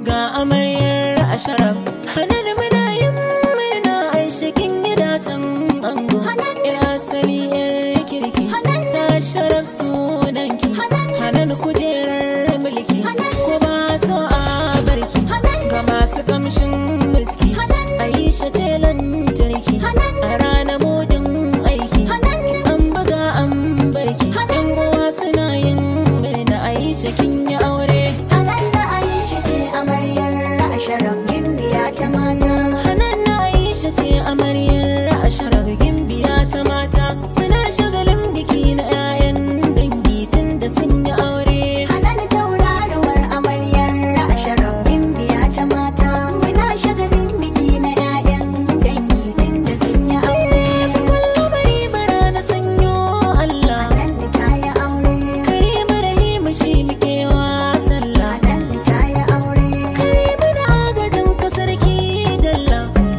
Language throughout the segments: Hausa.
ga amaryar Asharaf. Hanan muna yin murna Aisha kin yi datan ango. Yar asali yar kirki ta Asharaf sunanki. Hanan kujerar mulki ko ba so a barki. Ga masu kamshin miski Aisha ce lantarki. A rana modin aiki an buga an barki. Yan uwa suna yin murna Aisha kin yi aure. Hanan da Aisha ce amaryar Asharaf gimbiya ta mata. Hanan da Aisha ce amaryar Asharaf gimbiya ta mata. Muna shagalin biki na 'ya'yan dangi tun da sun yi aure. Hanan tauraruwar amaryar Asharaf gimbiya ta mata. Muna shagalin biki na 'ya'yan dangi tun da sun yi aure. Kullum bari bara na sanyo Allah. Hanan ta yi aure. Karimu Rahimu shi muke wa sallah. Hanan ta yi aure. Karimu da agajin ka sarki jalla.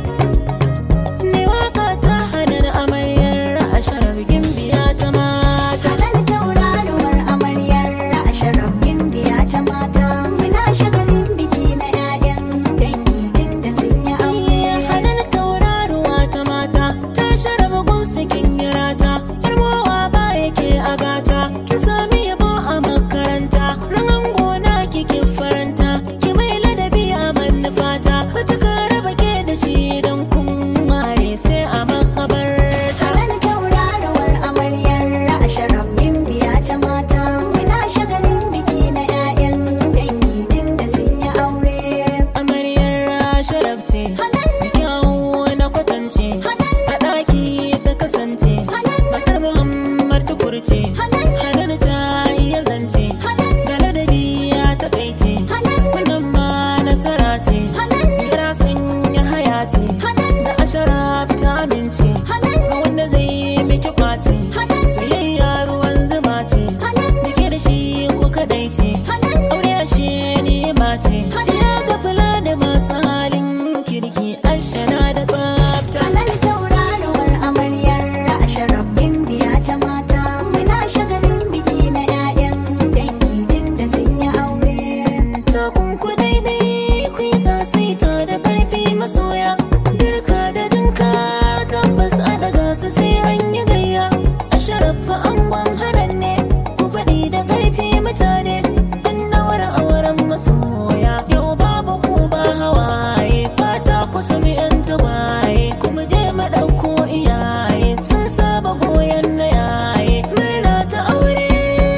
Ne waka ta Hanan amaryar Asharaf gimbiya ta mata. Hanan tauraruwar amaryar Asharaf gimbiya ta mata. Muna shagalin biki na 'ya'yan dangi tun da sun yi aure. Hanan tauraruwa ta mata ta sharafa gunsikin yarata. Yar mowa ba yake agata ki sami yabo a makaranta. Rangan gona kike faranta ki mai ladabi a manufata. Matuka raba ke da shi don kun ware sai a makabarta. Hanan tauraruwar amaryar Asharaf gimbiya ta mata. Muna shagalin biki na 'ya'yan dangi tun da sun yi aure. Amaryar Asharaf ce kyawu na kwatance. A ɗaki ta kasance matar Muhammad Tukur ce. Hanan ta iya zance da ladabi ya takaice. Wannan ma nasara ce kira sanya haya ce. Da Asharaf ta amince ga wanda zai miki kwace. Soyayya ruwan zuma ce da ke da shi ko kadai ce. Aure ashe ni'ima ce ya gafila da masu halin kirki. Aisha na da tsafta. Hanan tauraruwar amaryar Asharaf gimbiya ta mata. Muna shagalin biki na 'ya'yan dangi tun da sun yi aure. Takunku daidai ku yi kasaita da ƙarfi masoya. Girka da jinka tabbas a daga su sai an yi gayya. Asharaf fa angon Hanan ne ku faɗi da ƙarfi mutane. An daura auren masoya yau babu ku ba hawaye. Fata ku sami 'yan tagwaye kuma je mu ɗauko iyaye sun saba goyon na yaye. Murna ta aure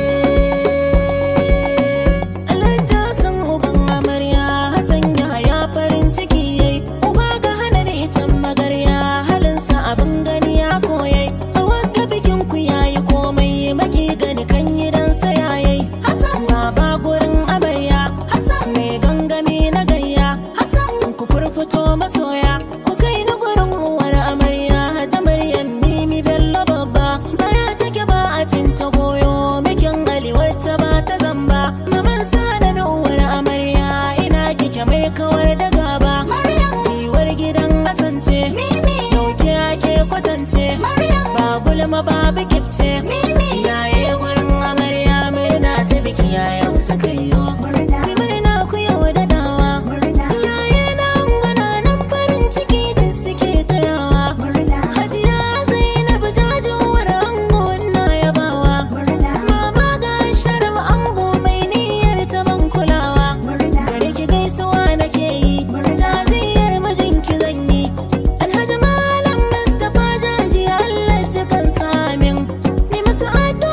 Alhaji san uban amarya Hassan Yahaya farin ciki yayi. Uba ga Hanan itan magarya halinsa abin gani ya koyai. A wagga bikin ku yayi komai maki gani kan gidansa yayi. Hassan Baba gurin amarya mai gangami na gayya. Ku furfuto masoya ku kai na gurin uwar amarya da Maryam Mimi Bello babba. Baya take ba a finta goyo mikin Ali wacce ba ta zamba. Maman sada na uwar amarya ina kike mai kawar da gaba. Maryam Iwar gidan kasance Mimi dauke ake kwatance. Maryam Ba gulma babu kifce. Mimi Yaye gurin amarya murna ta biki yayan suka yi wa. murna Murna ku yau da dawa. murna Yaye na angwana nan farin ciki da suke tayawa. murna Hajiya Zainab jajuwar ango na yabawa. murna Mama ga Sharaf ango mai niyyar ta ban kulawa. murna Gare ki gaisuwa nake yi taziyar mijinki zan yi. Alhaji Malam Mustapha Jaji Allah ji kan samin. Ni masu addu'a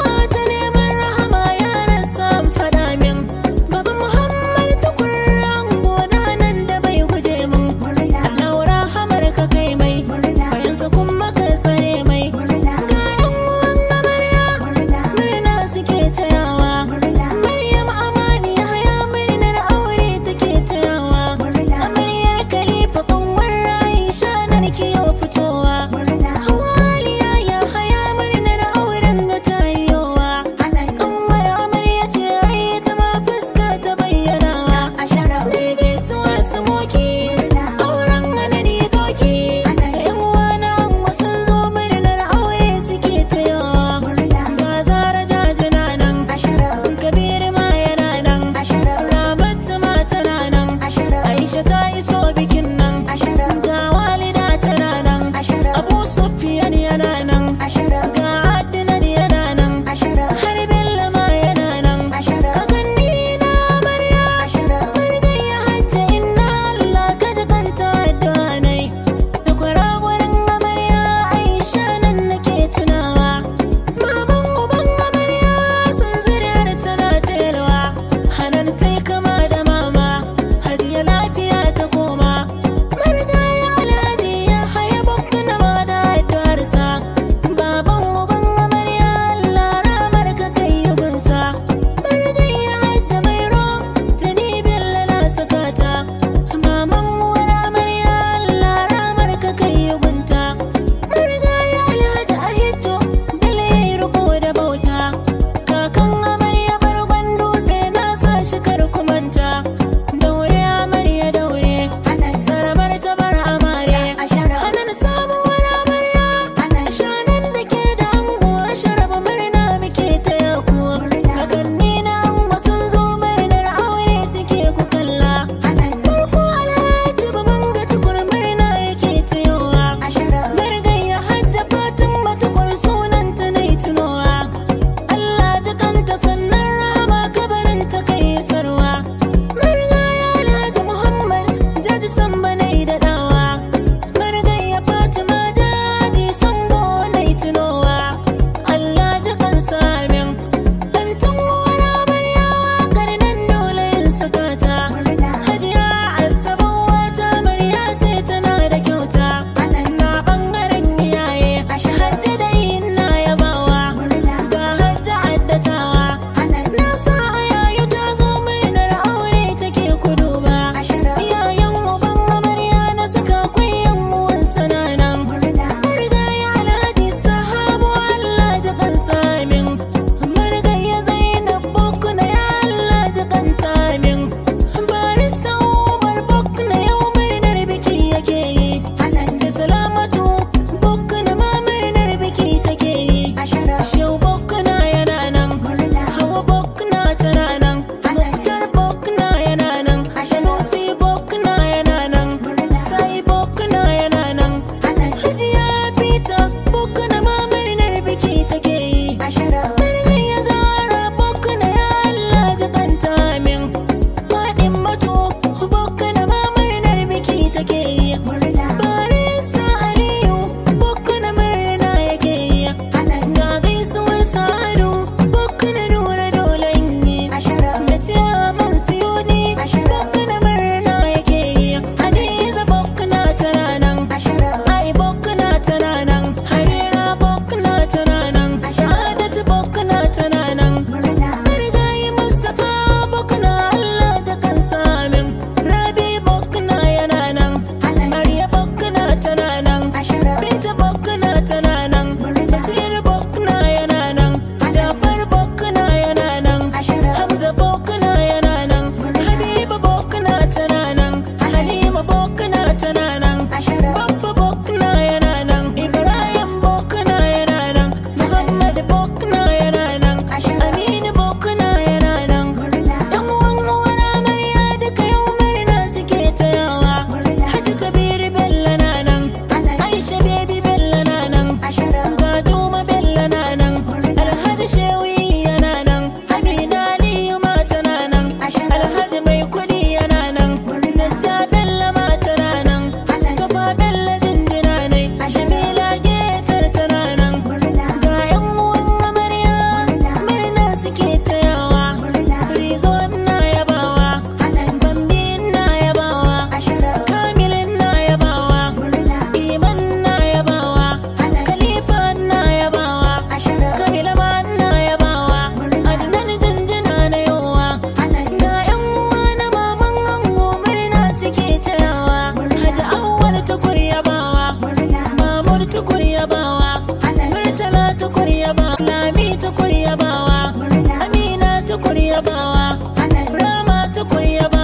yabawa Hanan Rama tukur yabawa